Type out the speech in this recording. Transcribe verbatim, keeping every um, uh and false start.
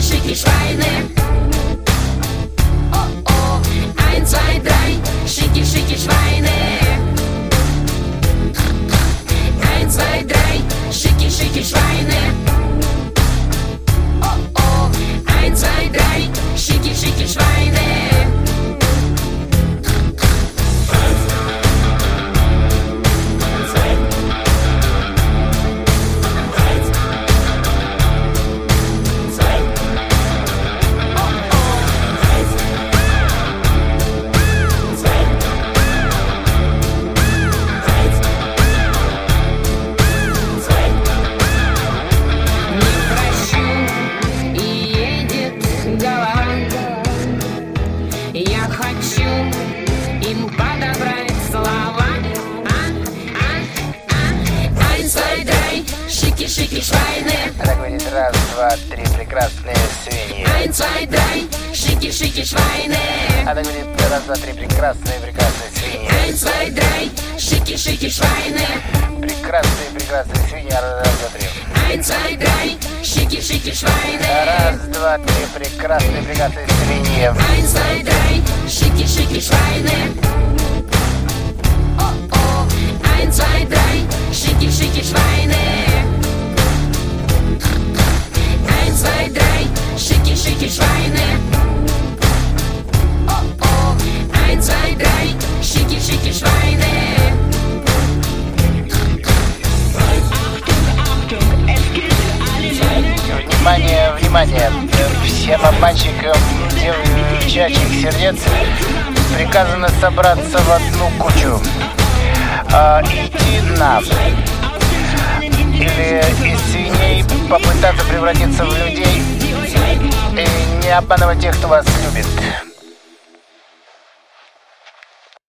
Schicki Schweine. Oh oh, eins, zwei, drei, Schicki, Schicki Schweine. Eins, zwei, drei, Schicki, Schicki Schweine. Oh oh, eins, zwei, drei, Schicki, Schicki Schweine. Я хочу им подобрать слова. А, а, а. Eins, zwei, drei, Schicki, Schicki Schweine. Она говорит: раз, два, три, прекрасные свиньи. Eins, zwei, drei, Schicki, Schicki Schweine. Она говорит: раз, два, три, прекрасные, прекрасные свиньи. Eins, zwei, drei, Schicki, Schicki Schweine. Прекрасные, прекрасные свиньи. Раз, два, три. Eins, zwei, drei, Schicki, Schicki Schweine. Раз, два, три, прекрасные, прекрасные свиньи. Eins, zwei, drei, Schicki, Schicki Schweine. Oh oh, eins, zwei, drei, Schicki, Schicki Schweine. Eins, zwei, drei, Schicki, Schicki Schweine. Oh oh, eins, zwei, drei, Schicki, Schicki Schweine. Внимание, внимание! Всем обманщикам девчачьих сердец приказано собраться в одну кучу. А, идти на или из свиней попытаться превратиться в людей и не обманывать тех, кто вас любит.